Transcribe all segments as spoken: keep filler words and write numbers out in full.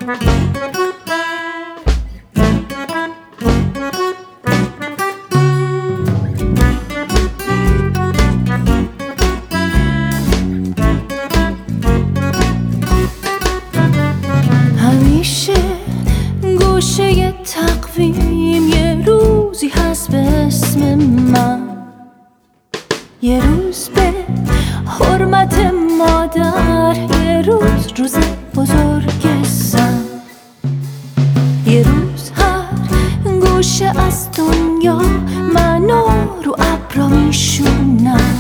همیشه گوشه تقویم یه روزی هست به اسم من، یه روز به حرمت مادر، یه روز روز بزرگ زن، یه روز هر گوشه از دنیا منو رو ابرا میشونم،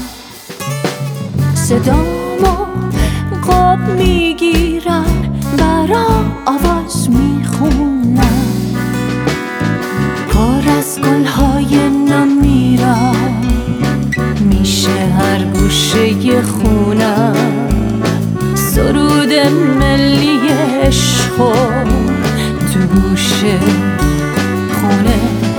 صدامو قاب میگیرن برام آواز میخونم، پر از گلهای نمیرم میشه هر گوشه خونم، سرود ملی عشقو تو گوشه خونه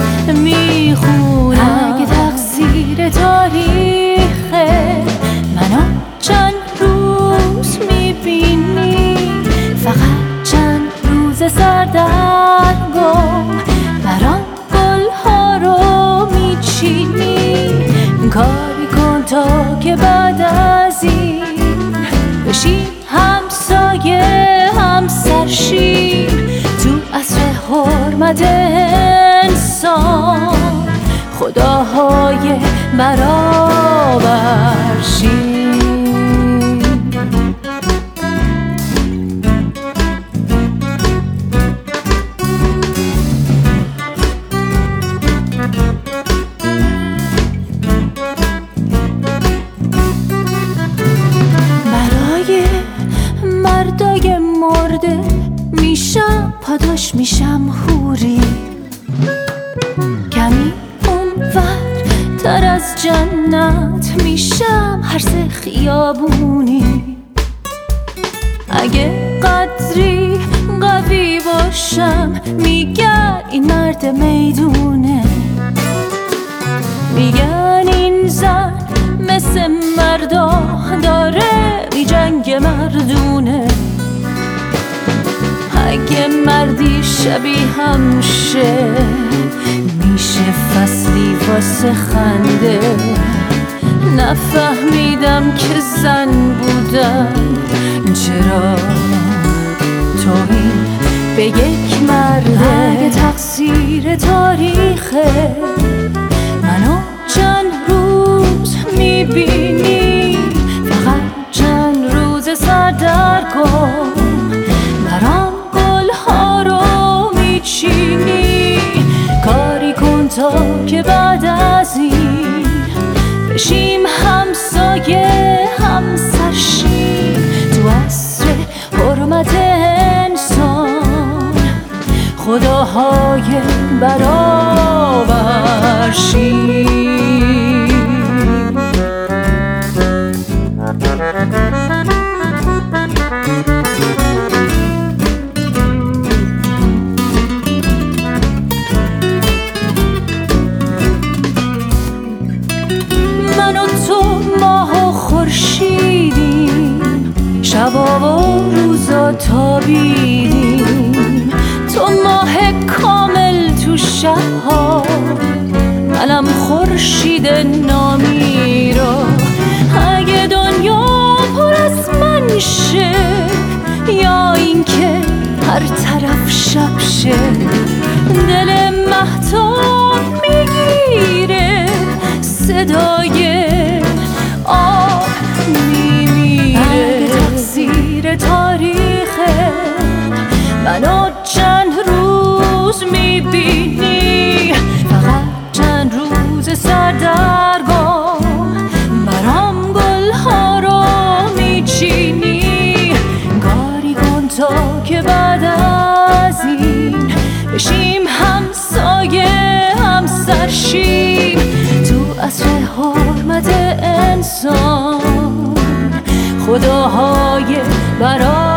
میخونم. اگه تقصیر تاریخه منو چند روز میبینی، فقط چند روز سردرگم برام گلها رو میچینی، کاری کن تا که بعد از این بشیم همسایه همسرشیم، تو عصر حرمت انسان خداهای برابر شیم. مردای مرده میشم پاداش، میشم حوری، کمی اونور تر از جنت میشم هر سه خیابونی، اگه قدری قوی باشم میگن این مرد میدونه، میگن این زن مثل مردا داره می جنگ مردونه، اگه مردی شبیه هم شه میشه فصلی واسه خنده، نفهمیدم که زن بودم چرا توهین به یک مرده. اگه تقصیر تاریخه منو چند روز میبینی، فقط چند روز سردرگم برام گلها رو میچینی، کاری کن تا که بعد از این بشیم همسایه همسرشیم، تو عصر حرمت انسان خداهای برابر شیم. من و تو ماه و خورشیدیم، شبا و روزا تابیدیم، تو ماه کامل تو شبها، منم خورشید نامیرا. اگه دنیا پر از من شه یا اینکه هر طرف شب شه، دل مهتاب میگیره صدای آب میمیره. اگه تقصیر تاریخه منو چند روز میبینی، فقط چند روز سردرگم برام گلها رو میچینی، کاری کن تا که بعد از این بشیم همسایه همسرشیم، تو عصر حرمت انسان خداهای برابر